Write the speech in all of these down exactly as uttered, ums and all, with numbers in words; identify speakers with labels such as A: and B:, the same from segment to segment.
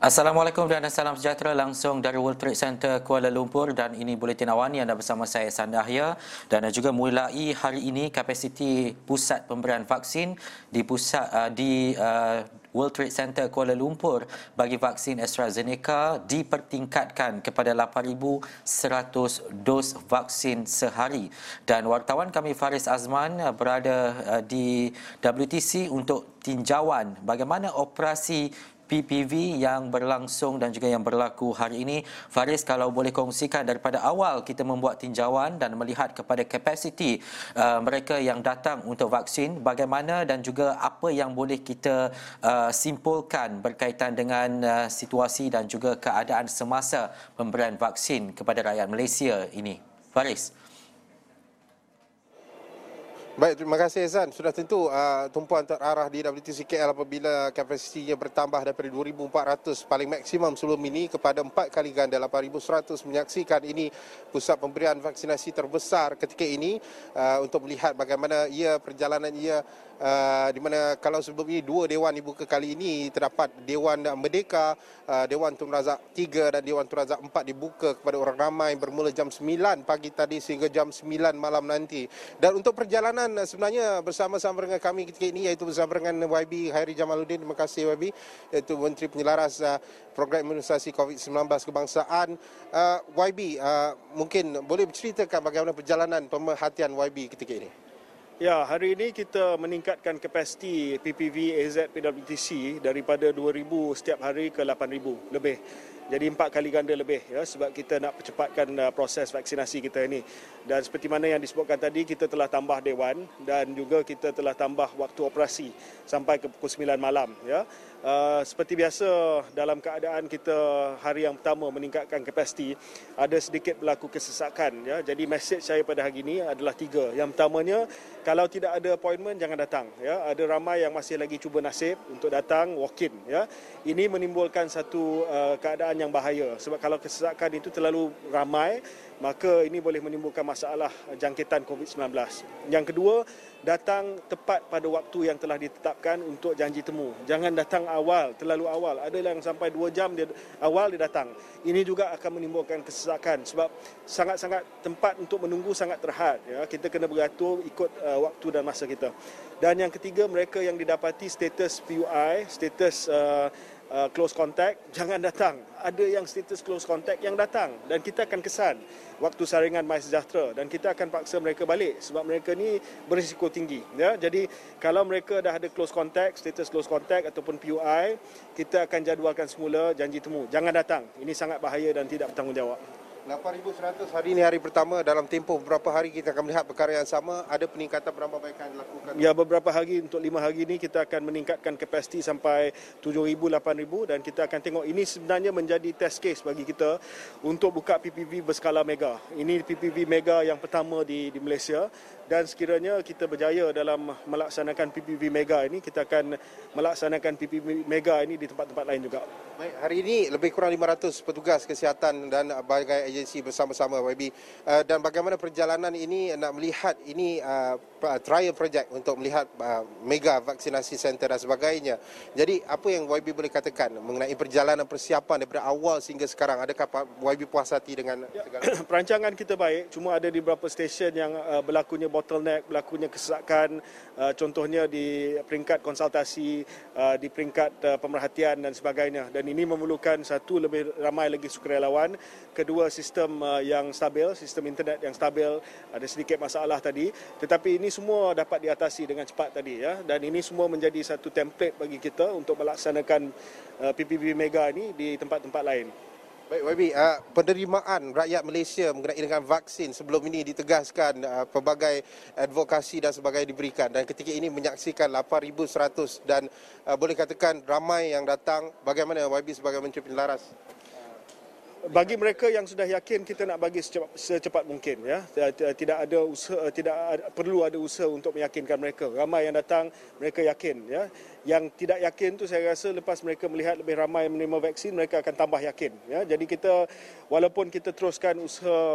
A: Assalamualaikum dan salam sejahtera langsung dari World Trade Center Kuala Lumpur, dan ini Buletin Awani anda bersama saya Sandahya, dan juga mulai hari ini kapasiti pusat pemberian vaksin di pusat uh, di uh, World Trade Center Kuala Lumpur bagi vaksin AstraZeneca dipertingkatkan kepada lapan ribu seratus dos vaksin sehari, dan wartawan kami Faris Azman uh, berada uh, di W T C untuk tinjauan bagaimana operasi P P V yang berlangsung dan juga yang berlaku hari ini. Faris, kalau boleh kongsikan daripada awal kita membuat tinjauan dan melihat kepada kapasiti uh, mereka yang datang untuk vaksin, bagaimana dan juga apa yang boleh kita uh, simpulkan berkaitan dengan uh, situasi dan juga keadaan semasa pemberian vaksin kepada rakyat Malaysia ini. Faris.
B: Baik, terima kasih Hasan. Sudah tentu uh, tumpuan terarah di W T C K L apabila kapasitinya bertambah daripada dua ribu empat ratus paling maksimum sebelum ini kepada empat kali ganda lapan ribu seratus, menyaksikan ini pusat pemberian vaksinasi terbesar ketika ini uh, untuk melihat bagaimana ia perjalanan ia uh, di mana kalau sebelum ini dua dewan dibuka, kali ini terdapat Dewan Merdeka, uh, Dewan Tun Razak tiga dan Dewan Tun Razak empat dibuka kepada orang ramai bermula jam sembilan pagi tadi sehingga jam sembilan malam nanti. Dan untuk perjalanan sebenarnya bersama-sama dengan kami ketika ini, iaitu bersama dengan Y B Hairi Jamaluddin. Terima kasih Y B, iaitu Menteri Penyelaras uh, Program Imunisasi COVID sembilan belas Kebangsaan. uh, Y B, uh, mungkin boleh berceritakan bagaimana perjalanan pemerhatian Y B ketika ini?
C: Ya, hari ini kita meningkatkan kapasiti P P V A Z P W T C daripada dua ribu setiap hari ke lapan ribu lebih. Jadi empat kali ganda lebih, ya, sebab kita nak percepatkan uh, proses vaksinasi kita ini. Dan seperti mana yang disebutkan tadi, kita telah tambah dewan dan juga kita telah tambah waktu operasi sampai ke pukul sembilan malam. Ya. Uh, seperti biasa dalam keadaan kita hari yang pertama meningkatkan kapasiti, ada sedikit berlaku kesesakan. Ya. Jadi mesej saya pada hari ini adalah tiga. Yang pertamanya, kalau tidak ada appointment jangan datang. Ya. Ada ramai yang masih lagi cuba nasib untuk datang walk-in. Ya. Ini menimbulkan satu uh, keadaan yang bahaya, sebab kalau kesesakan itu terlalu ramai, maka ini boleh menimbulkan masalah jangkitan COVID sembilan belas. Yang kedua, datang tepat pada waktu yang telah ditetapkan untuk janji temu. Jangan datang awal, terlalu awal. Ada yang sampai dua jam dia, awal dia datang. Ini juga akan menimbulkan kesesakan, sebab sangat-sangat tempat untuk menunggu sangat terhad. Ya. Kita kena beratur ikut uh, waktu dan masa kita. Dan yang ketiga, mereka yang didapati status P U I, status uh, Uh, close contact, jangan datang. Ada yang status close contact yang datang, dan kita akan kesan waktu saringan My Sejahtera, dan kita akan paksa mereka balik sebab mereka ni berisiko tinggi. Ya? Jadi kalau mereka dah ada close contact, status close contact ataupun P U I, kita akan jadualkan semula janji temu. Jangan datang. Ini sangat bahaya dan tidak bertanggungjawab.
B: lapan ribu seratus hari ini hari pertama. Dalam tempoh beberapa hari kita akan melihat perkara yang sama. Ada peningkatan penambahbaikan yang dilakukan?
C: Ya, beberapa hari, untuk lima hari ini kita akan meningkatkan kapasiti sampai tujuh ribu, lapan ribu, dan kita akan tengok. Ini sebenarnya menjadi test case bagi kita untuk buka P P V berskala mega. Ini P P V mega yang pertama di, di Malaysia, dan sekiranya kita berjaya dalam melaksanakan P P V mega ini, kita akan melaksanakan P P V mega ini di tempat-tempat lain juga.
B: Baik, hari ini lebih kurang lima ratus petugas kesihatan dan berbagai agensi bersama-sama Y B. Uh, dan bagaimana perjalanan ini, nak melihat ini uh, trial project untuk melihat uh, mega vaksinasi center dan sebagainya. Jadi apa yang Y B boleh katakan mengenai perjalanan persiapan daripada awal sehingga sekarang? Adakah Y B puas hati dengan
C: ya,
B: segala?
C: Perancangan kita baik, cuma ada di beberapa stesen yang uh, berlakunya bottleneck, berlakunya kesesakan, uh, contohnya di peringkat konsultasi, uh, di peringkat uh, pemerhatian dan sebagainya. Dan ini memerlukan satu, lebih ramai lagi sukarelawan. Kedua, sistem uh, yang stabil, sistem internet yang stabil. Ada sedikit masalah tadi, tetapi ini semua dapat diatasi dengan cepat tadi, ya. Dan ini semua menjadi satu template bagi kita untuk melaksanakan uh, P P V mega ini di tempat-tempat lain.
B: Baik Y B, uh, penerimaan rakyat Malaysia mengenai dengan vaksin sebelum ini ditegaskan, uh, pelbagai advokasi dan sebagainya diberikan, dan ketika ini menyaksikan lapan ribu seratus dan uh, boleh katakan ramai yang datang. Bagaimana Y B sebagai Menteri Penyelaras?
C: Bagi mereka yang sudah yakin, kita nak bagi secepat, secepat mungkin, ya. Tidak ada usaha, tidak ada, perlu ada usaha untuk meyakinkan mereka. Ramai yang datang, mereka yakin, ya. Yang tidak yakin tu saya rasa lepas mereka melihat lebih ramai menerima vaksin, mereka akan tambah yakin, ya. Jadi kita, walaupun kita teruskan usaha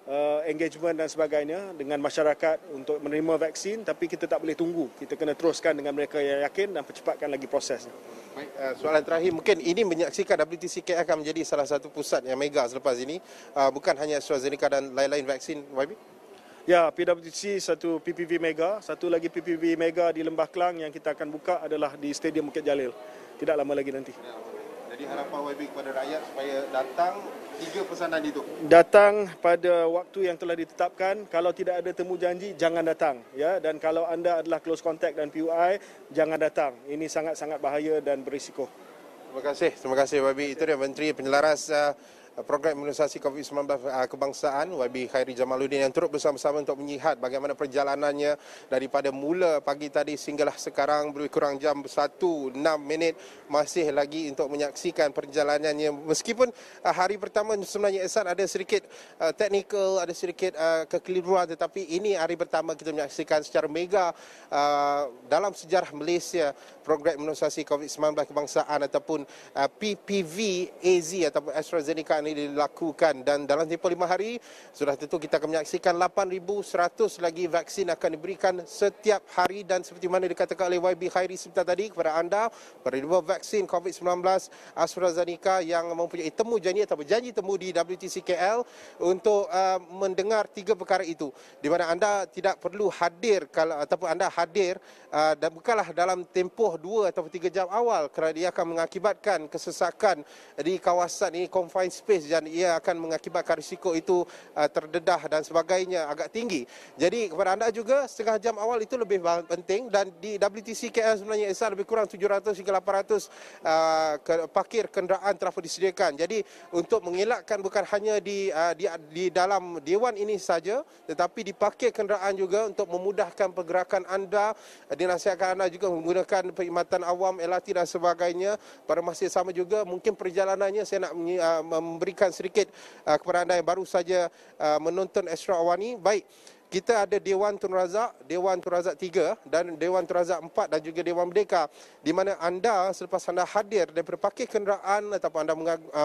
C: uh, engagement dan sebagainya dengan masyarakat untuk menerima vaksin, tapi kita tak boleh tunggu. Kita kena teruskan dengan mereka yang yakin dan percepatkan lagi prosesnya.
B: Baik, uh, soalan terakhir, mungkin ini menyaksikan W T C K L akan menjadi salah satu pusat yang mega selepas ini, uh, bukan hanya AstraZeneca dan lain-lain vaksin, Y B?
C: Ya, P W T C satu P P V Mega, satu lagi P P V Mega di Lembah Kelang yang kita akan buka adalah di Stadium Bukit Jalil. Tidak lama lagi nanti.
B: Jadi harapan Y B kepada rakyat supaya datang, tiga pesanan itu.
C: Datang pada waktu yang telah ditetapkan. Kalau tidak ada temu janji, jangan datang. Ya, dan kalau anda adalah close contact dan P U I, jangan datang. Ini sangat-sangat bahaya dan berisiko.
B: Terima kasih, terima kasih Y B. Itu dia Menteri Penyelaras uh, Program Imunisasi COVID sembilan belas Kebangsaan Y B Khairi Jamaluddin yang turut bersama-sama untuk menyihat bagaimana perjalanannya daripada mula pagi tadi sehinggalah sekarang lebih kurang jam satu enam minit masih lagi untuk menyaksikan perjalanannya. Meskipun uh, hari pertama sebenarnya Ehsan ada sedikit uh, technical, ada sedikit uh, kekeliruan, tetapi ini hari pertama kita menyaksikan secara mega uh, dalam sejarah Malaysia program imunisasi COVID sembilan belas Kebangsaan ataupun uh, P P V A Z ataupun AstraZeneca ini dilakukan, dan dalam tempoh lima hari sudah tentu kita akan menyaksikan lapan ribu seratus lagi vaksin akan diberikan setiap hari, dan seperti mana dikatakan oleh Y B Khairi sebentar tadi kepada anda, penerima vaksin COVID sembilan belas AstraZeneca yang mempunyai temu janji atau berjanji temu di W T C K L untuk uh, mendengar tiga perkara itu, di mana anda tidak perlu hadir kalau ataupun anda hadir uh, dan bukanlah dalam tempoh dua atau tiga jam awal, kerana dia akan mengakibatkan kesesakan di kawasan ini, confined space, dan ia akan mengakibatkan risiko itu uh, terdedah dan sebagainya agak tinggi. Jadi kepada anda juga setengah jam awal itu lebih penting, dan di W T C K L sebenarnya Ehsan lebih kurang tujuh ratus hingga lapan ratus uh, ke, parkir kenderaan telah pun disediakan. Jadi untuk mengelakkan bukan hanya di, uh, di di dalam dewan ini saja, tetapi di parkir kenderaan juga untuk memudahkan pergerakan anda, dinasihatkan anda juga menggunakan perkhidmatan awam, L R T dan sebagainya. Pada masa yang sama juga mungkin perjalanannya saya nak uh, memberikan sedikit uh, kepada anda yang baru saja uh, menonton Astro Awani. Baik, kita ada Dewan Tun Razak, Dewan Tun Razak tiga dan Dewan Tun Razak empat dan juga Dewan Merdeka, di mana anda selepas anda hadir daripada parkir kenderaan ataupun anda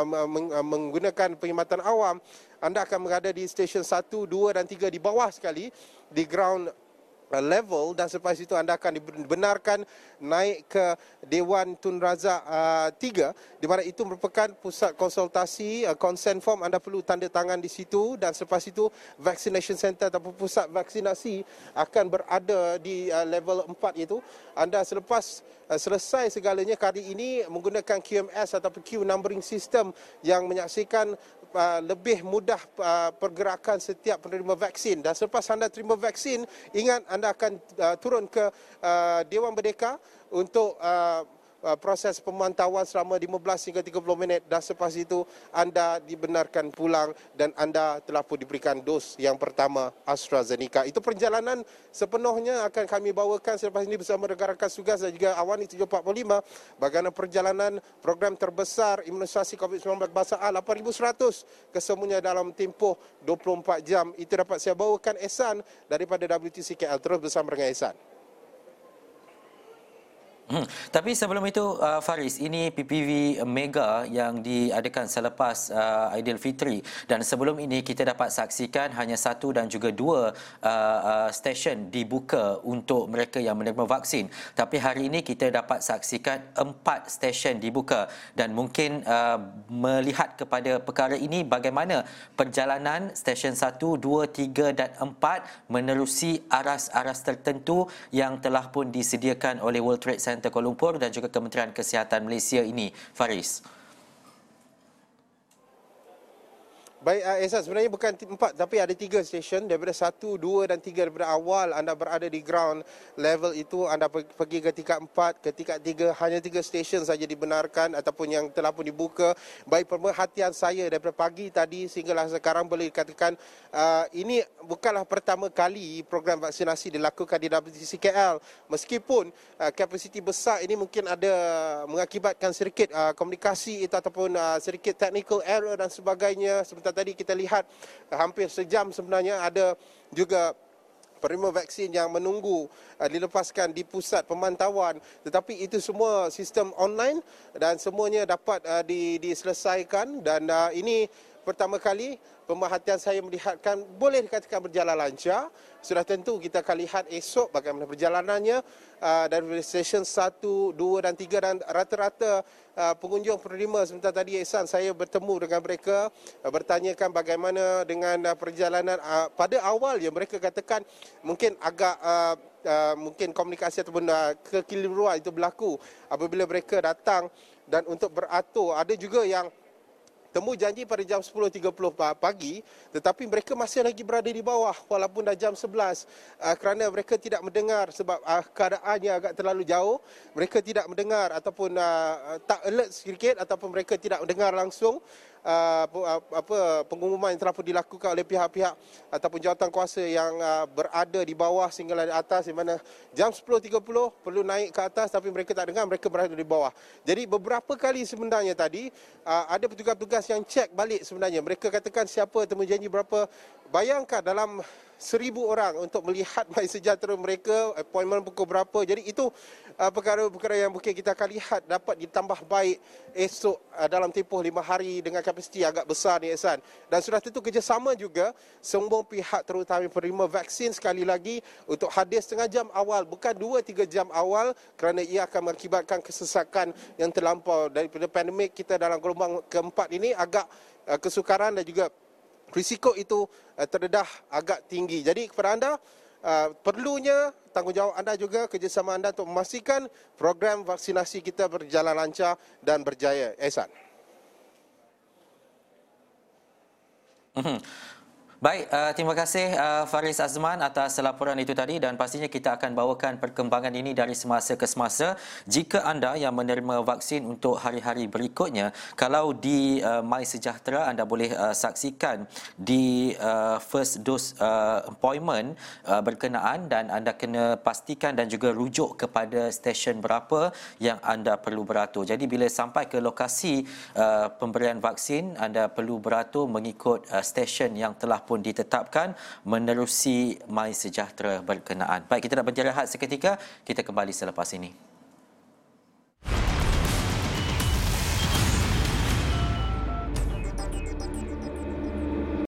B: menggunakan perkhidmatan awam, anda akan berada di stesen satu, dua dan tiga di bawah sekali di ground level, dan selepas itu anda akan dibenarkan naik ke Dewan Tun Razak uh, tiga, di mana itu merupakan pusat konsultasi, uh, consent form anda perlu tanda tangan di situ, dan selepas itu vaccination center ataupun pusat vaksinasi akan berada di uh, level empat itu. Anda selepas uh, selesai segalanya kali ini menggunakan Q M S ataupun Q numbering system yang menyaksikan Uh, lebih mudah uh, pergerakan setiap penerima vaksin, dan selepas anda terima vaksin, ingat anda akan uh, turun ke uh, Dewan Merdeka untuk uh, uh, proses pemantauan selama lima belas hingga tiga puluh minit, dan selepas itu anda dibenarkan pulang dan anda telah pun diberikan dos yang pertama AstraZeneca. Itu perjalanan sepenuhnya akan kami bawakan selepas ini bersama rakan-rakan tugas dan juga Awani tujuh empat lima, bagaimana perjalanan program terbesar imunisasi COVID sembilan belas Kebangsaan lapan ribu seratus kesemuanya dalam tempoh dua puluh empat jam. Itu dapat saya bawakan Ehsan daripada W T C K L. Terus bersama dengan Ehsan.
A: Hmm. Tapi sebelum itu, uh, Faris, ini P P V Mega yang diadakan selepas uh, Aidilfitri, dan sebelum ini kita dapat saksikan hanya satu dan juga dua uh, uh, stesen dibuka untuk mereka yang menerima vaksin. Tapi hari ini kita dapat saksikan empat stesen dibuka, dan mungkin uh, melihat kepada perkara ini, bagaimana perjalanan stesen satu, dua, tiga dan empat menerusi aras-aras tertentu yang telah pun disediakan oleh World Trade Center Kuala Lumpur dan juga Kementerian Kesihatan Malaysia ini, Faris.
B: Baik, uh, Ehsan, sebenarnya bukan empat tapi ada tiga stesen. Daripada satu, dua dan tiga, daripada awal anda berada di ground level itu, anda pergi ke tingkat empat, ke tingkat tiga, hanya tiga stesen saja dibenarkan ataupun yang telah pun dibuka. Baik, pemerhatian saya daripada pagi tadi sehinggalah sekarang boleh dikatakan uh, ini bukanlah pertama kali program vaksinasi dilakukan di W T C K L. Meskipun uh, kapasiti besar ini mungkin ada mengakibatkan sedikit uh, komunikasi itu ataupun uh, sedikit technical error dan sebagainya. Sebentar tadi kita lihat uh, hampir sejam sebenarnya ada juga penerima vaksin yang menunggu uh, dilepaskan di pusat pemantauan, tetapi itu semua sistem online dan semuanya dapat uh, di, diselesaikan, dan uh, ini pertama kali pemerhatian saya melihatkan boleh dikatakan berjalan lancar. Sudah tentu kita akan lihat esok bagaimana perjalanannya uh, dari stesen satu, dua dan tiga, dan rata-rata uh, pengunjung penerima sebentar tadi Ehsan, saya bertemu dengan mereka, uh, bertanyakan bagaimana dengan uh, perjalanan. Uh, pada awal ya mereka katakan mungkin agak uh, uh, mungkin komunikasi ataupun uh, kekeliruan itu berlaku apabila mereka datang dan untuk beratur. Ada juga yang temu janji pada jam sepuluh tiga puluh pagi, tetapi mereka masih lagi berada di bawah walaupun dah jam sebelas uh, kerana mereka tidak mendengar sebab uh, keadaannya agak terlalu jauh. Mereka tidak mendengar ataupun uh, tak alert sedikit ataupun mereka tidak mendengar langsung Uh, apa pengumuman yang telah pun dilakukan oleh pihak-pihak ataupun jawatan kuasa yang uh, berada di bawah sehingga di atas, di mana jam sepuluh tiga puluh perlu naik ke atas tapi mereka tak dengar, mereka berada di bawah. Jadi beberapa kali sebenarnya tadi uh, ada petugas-petugas yang cek balik sebenarnya. Mereka katakan siapa temu janji berapa. Bayangkan dalam seribu orang untuk melihat MySejahtera mereka, appointment pukul berapa. Jadi itu uh, perkara-perkara yang mungkin kita akan lihat dapat ditambah baik esok uh, dalam tempoh lima hari dengan kapasiti agak besar ni Ehsan. Dan sudah tentu kerjasama juga semua pihak terutama penerima vaksin sekali lagi untuk hadir setengah jam awal, bukan dua tiga jam awal, kerana ia akan mengakibatkan kesesakan yang terlampau. Daripada pandemik kita dalam gelombang keempat ini agak uh, kesukaran dan juga risiko itu uh, terdedah agak tinggi. Jadi kepada anda, uh, perlunya tanggungjawab anda juga, kerjasama anda untuk memastikan program vaksinasi kita berjalan lancar dan berjaya. Ehsan.
A: Mm-hmm. Baik, uh, terima kasih uh, Faris Azman atas laporan itu tadi, dan pastinya kita akan bawakan perkembangan ini dari semasa ke semasa. Jika anda yang menerima vaksin untuk hari-hari berikutnya, kalau di uh, MySejahtera anda boleh uh, saksikan di uh, first dose uh, appointment uh, berkenaan, dan anda kena pastikan dan juga rujuk kepada stesen berapa yang anda perlu beratur. Jadi bila sampai ke lokasi uh, pemberian vaksin, anda perlu beratur mengikut uh, stesen yang telah pun ditetapkan menerusi MySejahtera berkenaan. Baik, kita nak berjaya rehat seketika, kita kembali selepas ini.